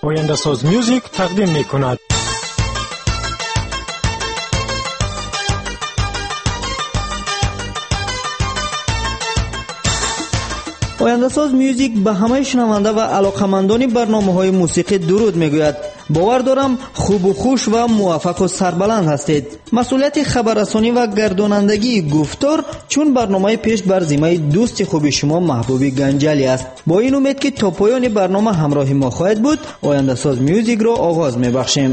آینده ساز میوزیک تقدیم می کند. آینده ساز میوزیک به همه شنونده و علاقمندان برنامه‌های موسیقی درود میگوید. باور دارم خوب و خوش و موفق و سربلند هستید. مسئولیت خبررسانی و گردانندگی گفتار چون برنامه پیش بر ذمه دوست خوب شما محبوب گنجلی است. با این امید که تا پایان برنامه همراه ما خواهد بود، آینده ساز میوزیک را آغاز میبخشیم.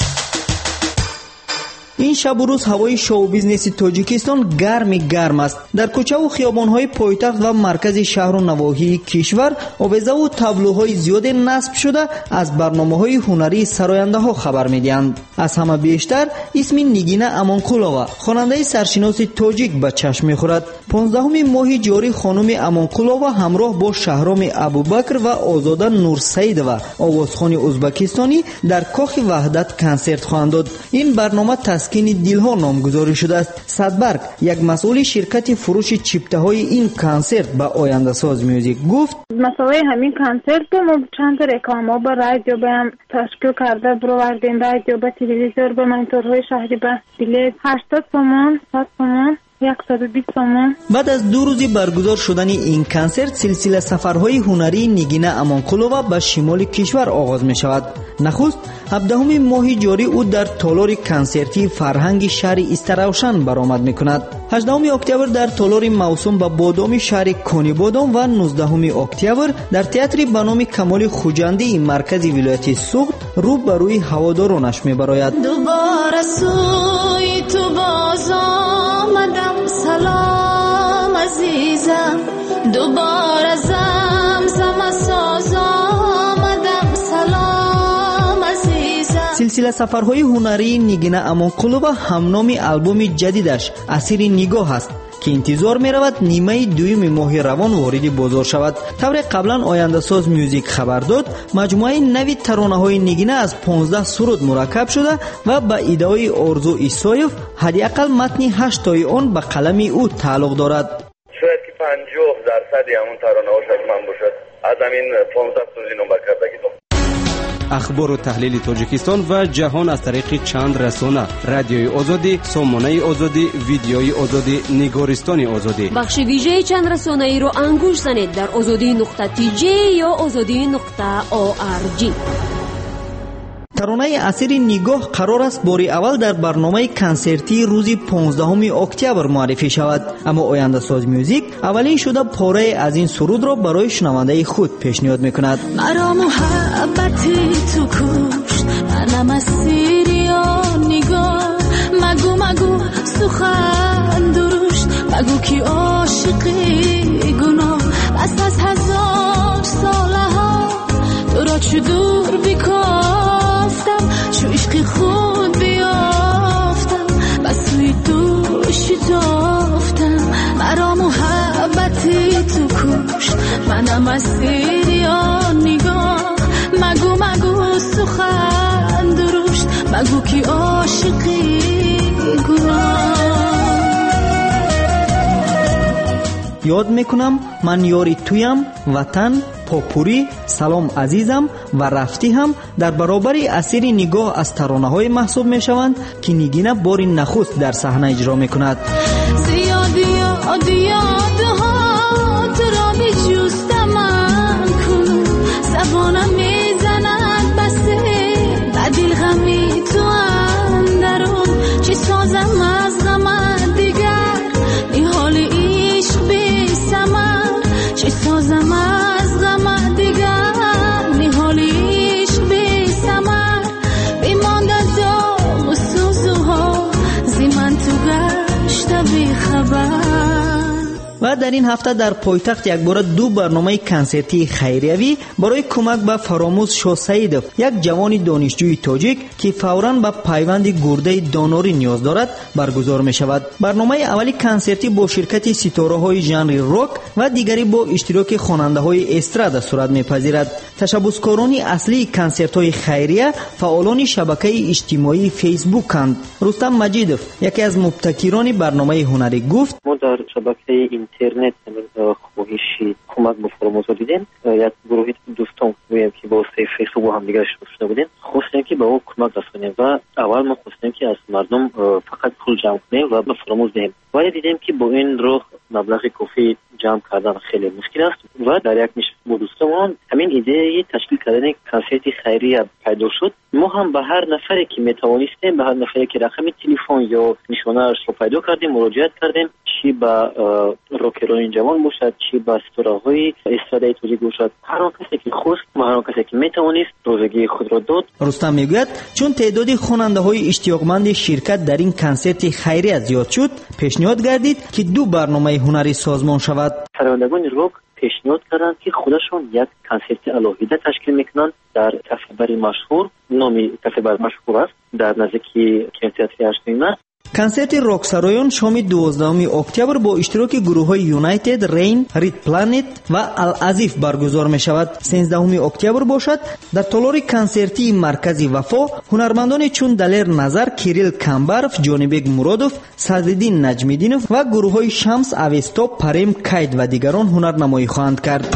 این شب و روز هوای شو بیزنس تاجیکستان گرم است. در کوچه و خیابان‌های پایتخت و مرکز شهر و نواحی کشور آویزه و تابلوهای زیاد نصب شده از برنامه‌های هنری سراینده‌ها خبر می‌دهند. از همه بیشتر اسم نگینه امانقولова خواننده سرشناس تاجیک به چشم می‌خورد. 15 ماه جاری خانم امانقولова همراه با شهرام ابوبکر و آزاده نورسیدова آوازخوان ازبکستانی در کاخ وحدت کنسرت خواهند داد. این برنامه تسکین دلها نامگذاری شده است. صدبرگ یک مسئول شرکت فروش چیپته های این کنسرت به آینده ساز میوزیک گفت مسئله همین کنسرت ما چند تا رکلام با رادیو به هم تشکیل کرده بروردیم، رادیو به تلویزیون به منطورهای شهری به بلیت 80 تومان 100 تومان 120 تومان. بعد از 2 روزی برگزار شدن این کنسرت سلسله سفرهای هنری نگینه امانقولова به شمال کشور آغاز می شود. نخست 17 ماه جاری او در تالار کنسرتی فرهنگ شهر استراوشن برآمد می کند. 18 اکتبر در تالار موسوم به بادام شهر کانی بادام و 19 اکتبر در تئاتر به نام کمال خوجندی مرکز ولایت سوخت رو به روی هوادارانش می براید. دوباره سوی تو باز آمدم سلام عزیزم، دوباره زمزم ساز آمدم سلام عزیزم. سلسله سفرهای هنری نگینه امانقولова همنام آلبوم جدیدش اسیر نگاه است که انتظار می رود نیمه دویم ماه روان وارد بازار شود. طور قبلا آینده ساز میوزیک خبر داد مجموعه نوی ترانه های نگینه از 15 سرود مرکب شده و به ایده‌های آرزو ایسایف حداقل متن 8 تای آن به قلم او تعلق دارد. شاید که 50% همون ترانه ها شکل باشد از همین 15 سرودی نمبر کردگی. اخبار و تحلیل تاجیکستان و جهان از طریق چند رسانه: رادیوی آزادی، سامانه آزادی، ویدیوی آزادی، نگارستان آزادی. بخش ویژه چند رسانه ای رو انگوش زنید در azadi.tj یا azadi.org. ترانه اسیر نگاه قرار است باری اول در برنامه کنسرتی روز 15 اکتبر معرفی شود، اما آینده ساز میوزیک اولین شده پاره از این سرود را برای شنونده خود پیشنهاد میکند. مرا محبتی تو کشت، منم اسیر نگاه، مگو سخن درشت، مگو کی عاشقی گناه، بس از 1000 ساله ها تو را چو دور بیکافتم، چو عشق خود بیافتم، بس روی تو شتافتم. مرا محبتی تو کشت، منم اسیر نگاه، مگو سخن درشت، مگو کی عاشقی گناه. یاد میکنم من یاری تویم، وطن پاپوری، سلام عزیزم و رفتی هم در برابر اسیر نگاه از ترانه های محسوب می شوند که نگینه بار نخست در صحنه اجرا می کند. زیادی ها تو را می جوست من کن، زبانم می زند بسته بدیل غمی تو اندرون، چی سازم از غم دیگر نیحال عشق بی ثمر، چی سازم از غم دیگر نیحال عشق بی ثمر، بیمانده داغ و سوزوها زی من تو گشته بی خبر. و در این هفته در پایتخت یک بار 2 برنامه کنسرتی خیریوی برای کمک به فراموش شاسعیدوف، یک جوان دانشجوی تاجیک که فوراً به پیوند گرده داناری نیاز دارد برگزار می شود. برنامه اولی کنسرتی با شرکت ستاره های ژانر راک و دیگری با اشتراک خواننده های استراد صورت می پذیرد. تشبسکاران اصلی کنسرت های خیریه فعالان شبکه اجتماعی فیسبوک اند. رستم مجیدوف یکی از مبتکران برنامه هنری گفت ما در شبکه اینترنت خواهشی کمک کمک به فراموز دیدیم. یک گروهی دوستان میگیم که با فیسبوک با هم دیگه شروع بودیم، خواستیم که به او کمک رسونیم و اول ما خواستیم که از مردم فقط پول جمع کنیم و به فراموز دهیم. ولی دیدیم که با این راه مبلغ کافی جمع کردن خیلی مشکل است و در یک نشست با دوستان همین ایده تشکیل کردن کنسرت خیریه پیدا شد. ما هم به هر نفری که میتوانستیم، به هر نفری که رقم تلفن یا نشانه‌اش رو پیدا کردیم مراجعه کردیم، چی به راکران جوان باشد، چی به ستاره‌های استرادای توجیه باشد، هر آن کسی که خواست و هر آن کسی که میتوانست روزگی خود را داد. رستم میگوید چون تعداد خواننده‌های اشتیاقمند شرکت در این کنسرت خیریه زیاد شد، پیشنهاد گردید که 2 برنامه هنری سازمان شود. شنوندگان راک پیشنهاد کردند که خودشون یک کنسرت الهیده تشکیل میکنند در کافه بر مشهور، نامی کافه بر مشهور است در نزدیکی کینوتئاتر هشتمین. کنسرت راکسرایان شام 12 اکتبر با اشتراک گروه‌های یونایتد، رین، رید پلنت و العزیف برگزار می شود. 13 اکتبر باشد. در تالار کنسرتی مرکزی وفا هنرمندان چون دلیر نظر، کیریل کمبرف، جانبگ مرادوف، صدرالدین نجمیدینوف و گروه‌های شمس، اوستا، پریم کید و دیگران هنرنمایی خواهند کرد.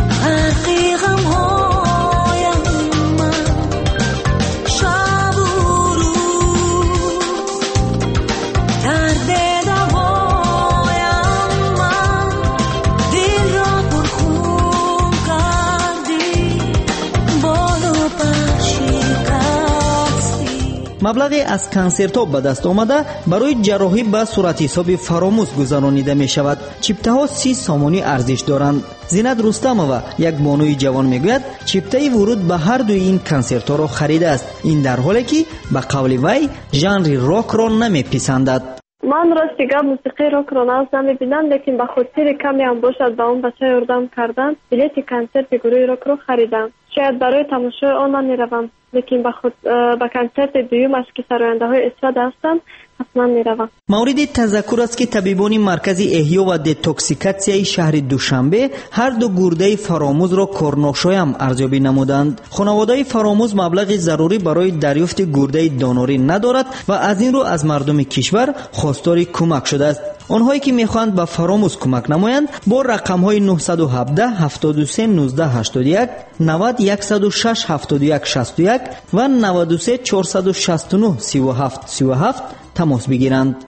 مبلغی از کنسرت‌ها به دست آمده برای جراحی به صورت حساب فراموز گذرانیده می شود. چیپته‌ها 30 سامانی ارزش دارند. زینت رستمова، یک بانوی جوان میگوید چیپته ورود به هر دوی این کنسرت‌ها را خریده است. این در حالی که به قول وی ژانر راک را نمیپسندد. من راستیگه موسیقی راک را ناز نمیبینم، لیکن به خاطر کمی هم باشد به اون بچه یاردم کردن بلیت کنسرت گروه راک را خریدم. شاید برای تماشای آن نمیروم، لیکن به کنسرت دویمش که سراینده‌های استراده هستند حتما میروم. مورد تذکر است که طبیبان مرکز احیا و دتوکسیکاسیای شهر دوشنبه هر 2 گرده فراموز را کورنوشای هم ارزیابی نمودند. خانواده فراموز مبلغ ضروری برای دریافت گرده دانوری ندارد و از این رو از مردم کشور خواستار کمک شده است. آنهایی که میخواهند به فراموز کمک نمایند با رقم‌های 917 73 19 81 90 106 71 61 و 93 469 37 37 تماس بگیرند.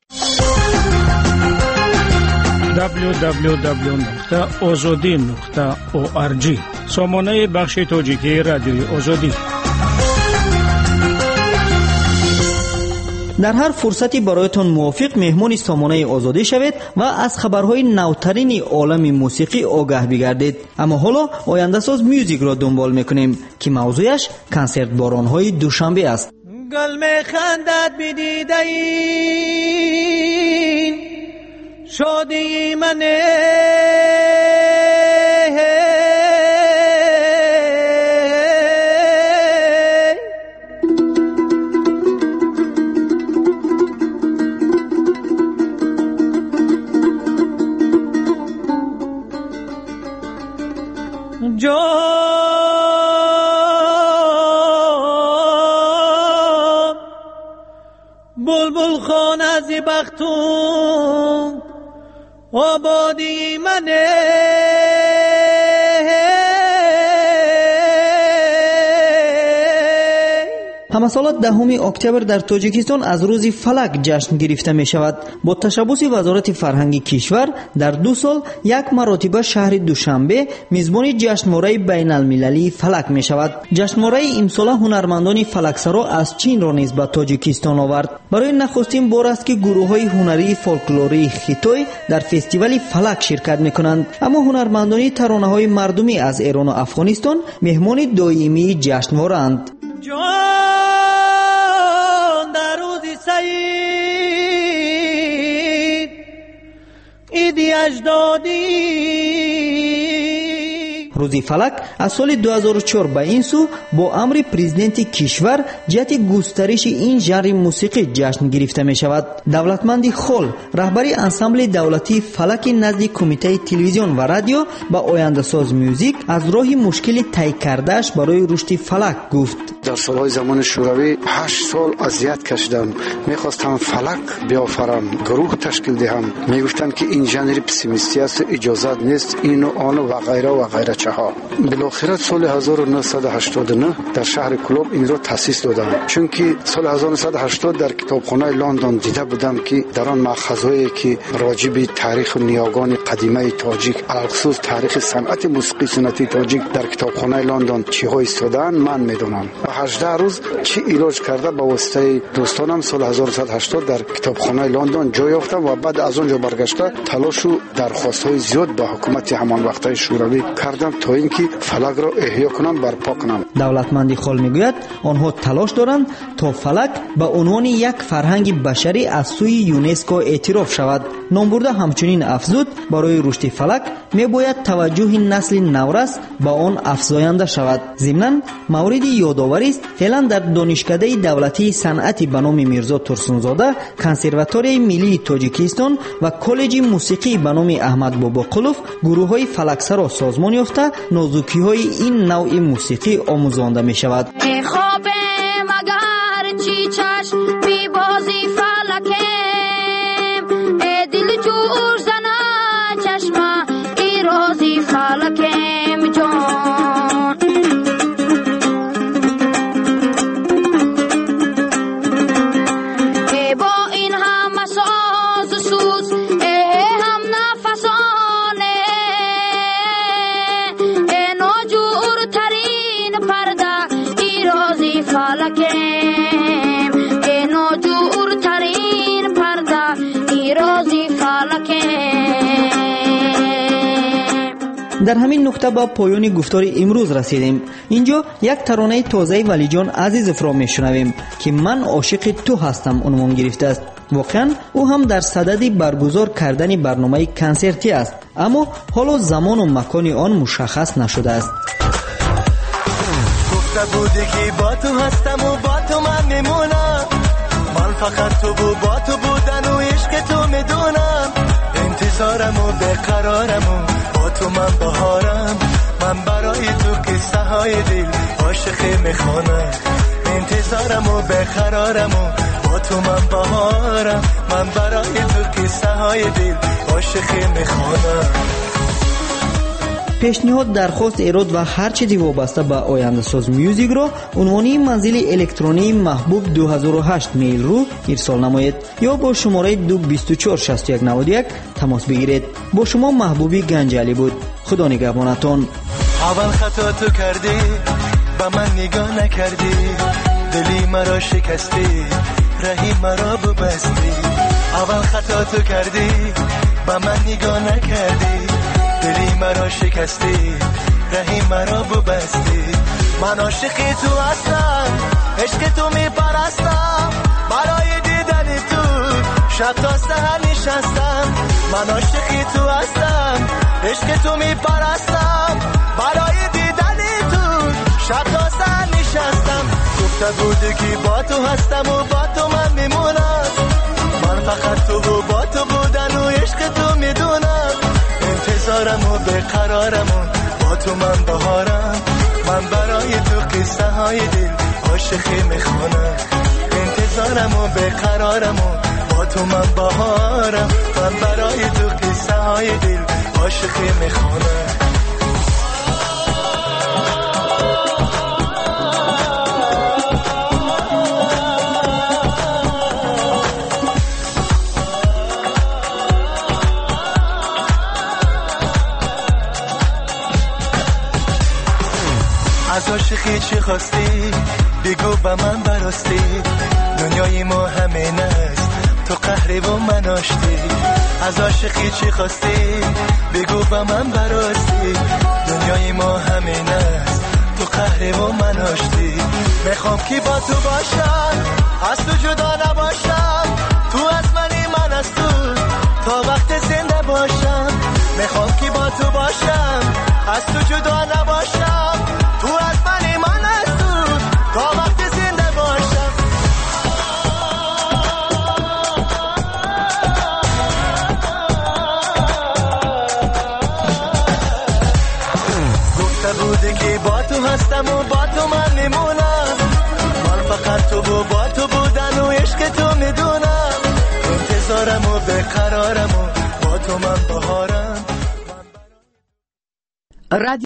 www.ozodi.org سامانه بخش تاجیکی رادیوی آزادی. در هر فرصتی برایتان موافق مهمان سامانه آزادی شوید و از خبرهای نوترین عالم موسیقی آگاه بگردید. اما حالا آینده ساز میوزیک را دنبال میکنیم که موضوعش کنسرت بارانهای دوشنبه است. گل میخندد بدیده این شادی منه بلبل خان از بختون آبادی منه همسالات 10 اکتبر در تاجیکستان از روز فلک جشن گرفته می شود. با تشبث وزارت فرهنگ کشور در 2 سال 1 مرتبه شهر دوشنبه میزبان جشنواره بین المللی فلک می شود. جشنواره امسال هنرمندان فلکسرا از چین را نیز به تاجیکستان آورد. برای نخستین بار است که گروه‌های هنری فولکلوری خیتوی در فستیوال فلک شرکت می کنند. اما هنرمندان ترانه‌های مردمی از ایران و افغانستان مهمان دائمی جشنواره اند. در روزی سعید ایدی اجدادی روزی فلک از سال 2004 به این سو با امر پرزیدنت کشور جهت گسترش این ژانر موسیقی جشن گرفته می شود. دولتمند خل رهبری انسامبل دولتی فلک نزد کمیته تلویزیون و رادیو با آینده ساز میوزیک از راه مشکل طی کردهش برای رشد فلک گفت: در سالهای زمان شوروی 8 سال اذیت کشیدم، میخواستم فلک بیافرم، گروه تشکیل دهم، میگفتند که این ژانر پسیمیستی است، اجازت نیست، اینو آنو و غیره و غیره چها. بالاخره سال 1989 در شهر کلوب این را تاسیس دادم، چون که سال 1980 در کتابخانه لندن دیده بودم که در آن مأخذهایی که راجع به تاریخ نیاگان قدیمه تاجیک، خصوص تاریخ صنعت موسیقی سنتی تاجیک در کتابخانه لندن چی‌ها ایستادن من میدونم. و 18 روز چی علاج کرده با واسطه دوستانم سال 1980 در کتابخانه لندن جای یافتم و بعد از اونجا برگشته تلاش و درخواست‌های زیاد به حکومت همان وقت‌های شوروی کردم تا اینکه فلک را احیا کنم، برپا کنم. دولتمندی خل میگوید آنها تلاش دارند تا فلک به عنوان یک فرهنگ بشری از سوی یونسکو اعتراف شود. نامبرده همچنین افزود برای رشد فلک میباید توجه نسل نورس به آن افزاینده شود. ضمناً مورد یادآوری است فعلا در دانشکده دولتی صنعتی به نام میرزا ترسونزاده، کنسرواتوری ملی تاجیکستان و کالج موسیقی به نام احمد باباقلوف گروه‌های فلکسر را سازمان یافته نازکی‌های این نوع موسیقی آموزانده می شود. خواب مگر چی چشم بی بازی فلکم، دل جور زنه چشمه ای رازی فلکم جان. با این همه ساز سوز هم نفسانه، ناجور ترین پرده ای رازی فلکم، ناجور ترین پرده ای رازی فلکم. در همین نقطه با پایان گفتار امروز رسیدیم. اینجا یک ترانه تازه ولی جان عزیزف را میشنویم که من عاشق تو هستم عنوان گرفته است. واقعا او هم در صدد برگزار کردن برنامه کنسرتی است، اما حالا زمان و مکان آن مشخص نشده است. گفته بودی که با تو هستم و با تو من میمونم، من فقط تو با تو بودن و عشق تو میدونم، انتظارم و بقرارم و با تو من بهارم، من برای تو قصه های دل عاشقی میخوانم، انتظارم و بقرارم و با تو من بهارم، من برای تو قصه های دل عاشقی میخوانم. پیشنهاد، درخواست، ایراد و هر چیزی وابسته به آینده ساز میوزیک را عنوانی منزل الکترونی محبوب 2008 میل رو ارسال نمایید یا با شماره 2246191 تماس بگیرید. با شما محبوبی گنجالی بود. خدا نگهبانتون. اول خطا تو کردی با من نگاه نکردی، دلی مرا شکستی، رهی مرا ببستی. اول خطا تو کردی با من نگاه نکردی، دلی مرا شکستی، رهی مرا ببستی. من عاشق تو هستم، عشق تو میپرستم، برای دیدن تو شب تا سحر نشستم. من عاشق تو هستم، عشق تو میپرستم، برای دیدن تو شب تا سحر نشستم. گفته بودی که با تو هستم و با تو من میمونم، من فقط تو و با تو بودن و عشق تو میدونم، انتظارم و بقرارم و با تو من بهارم، من برای تو قصه های دل عاشقی میخوانم، انتظارم و بقرارم و با تو من بهارم، من برای تو قصه های دل عاشقی میخوانم. از عاشقی چی خواستی بگو با من براستی، دنیای ما همین است تو قهری و من آشتی. از عاشقی چی خواستی بگو با من براستی، دنیای ما همین است تو قهری و من آشتی. میخوام که با تو باشم، از تو جدا نباشم، تو از منی من از تو تا وقت زنده باشم. میخوام که با تو باشم، از تو جدا نباشم، تو از من از تو تا وقتی زنده باشم. گفته بوده که با تو هستم و با تو من میمونم، من فقط تو با تو بودن و عشق تو میدونم، انتظارم و بقرارم و با تو من بهارم.